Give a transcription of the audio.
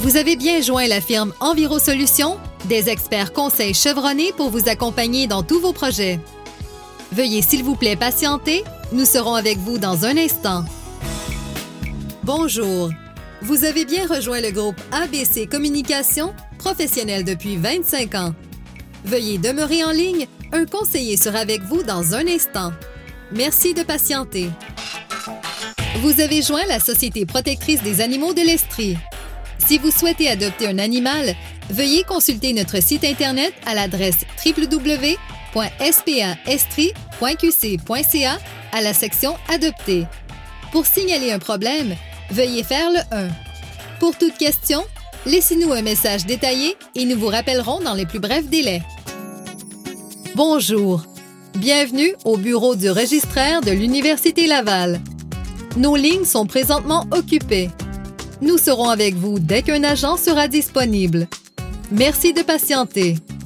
Vous avez bien joint la firme EnviroSolutions, des experts conseils chevronnés pour vous accompagner dans tous vos projets. Veuillez s'il vous plaît patienter, nous serons avec vous dans un instant. Bonjour, vous avez bien rejoint le groupe ABC Communication, professionnel depuis 25 ans. Veuillez demeurer en ligne, un conseiller sera avec vous dans un instant. Merci de patienter. Vous avez joint la Société protectrice des animaux de l'Estrie. Si vous souhaitez adopter un animal, veuillez consulter notre site Internet à l'adresse www.spaestrie.qc.ca à la section Adopter. Pour signaler un problème, veuillez faire le 1. Pour toute question, laissez-nous un message détaillé et nous vous rappellerons dans les plus brefs délais. Bonjour, bienvenue au bureau du registraire de l'Université Laval. Nos lignes sont présentement occupées. Nous serons avec vous dès qu'un agent sera disponible. Merci de patienter.